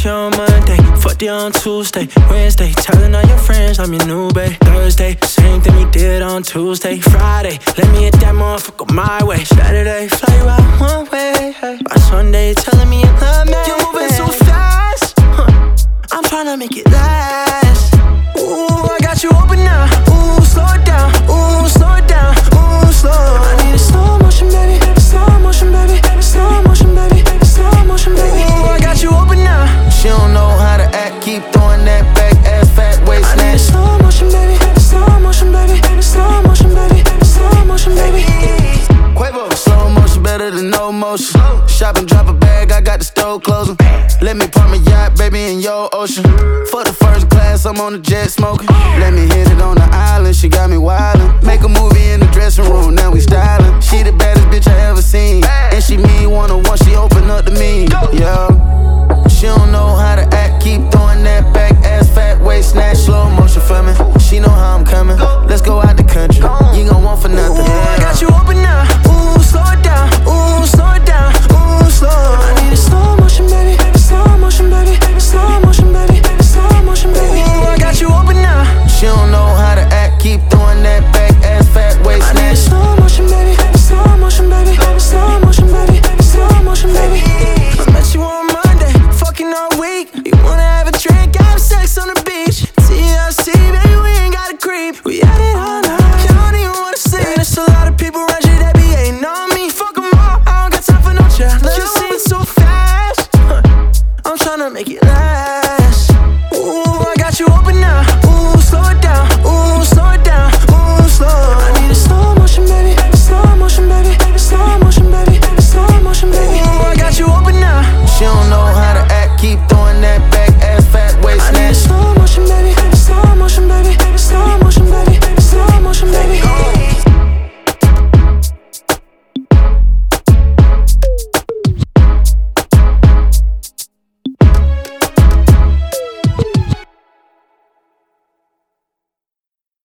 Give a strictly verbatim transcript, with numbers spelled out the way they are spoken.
you on Monday, fucked you on Tuesday, Wednesday, telling all your friends I'm your new babe. Thursday, same thing we did on Tuesday, Friday, let me hit that motherfucker my way. Saturday, fly you out one way, hey. By Sunday, telling me you love me. You're moving too fast, huh. I'm tryna make it last. Ooh, I got you open now. Ooh, slow it down. Ooh, slow it down. Ooh, slow. I need a slow motion, baby. Slow motion, baby. Slow motion, baby. Slow motion, baby. Ooh, I got you open now. She don't know how to act, keep throwing that back ass fat waist. I need a slow motion, baby. Slow motion, baby. Slow motion, baby. Slow motion, baby. Quavo, slow motion better than no motion. Shop and drop a bag, I got the stove closing. Let me park my yacht, baby, in your ocean. For the first class, I'm on the jet smoking. Let me hit it on the island, she got me wildin'. Make a movie in the dressing room, now we stylin'. She the baddest bitch I ever seen, and she me one on one.